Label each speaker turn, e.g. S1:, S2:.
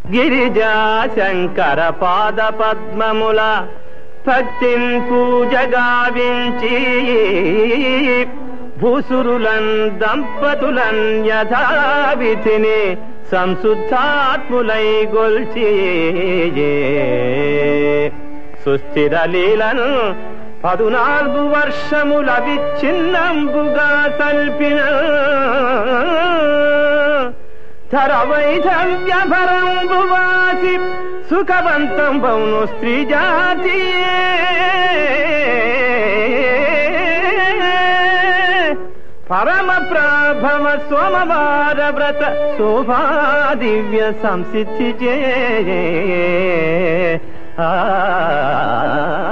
S1: గిరిజా శంకర పాద పద్మముల భక్తిన్ పూజ గావించి భూసురులన్ దంపతులన్ యథావిధిని సంశుద్ధాత్ములై గొల్చి సుస్థిర లీలను 14 వర్షముల విచ్ఛిన్నంబుగా సల్పిన ధర వైధవ్యభరంబువాసి సుఖవంతం బౌను స్త్రీ జాతి పరమ ప్రభవ సోమవార వ్రత శోభా దివ్య సంసిద్ధి చే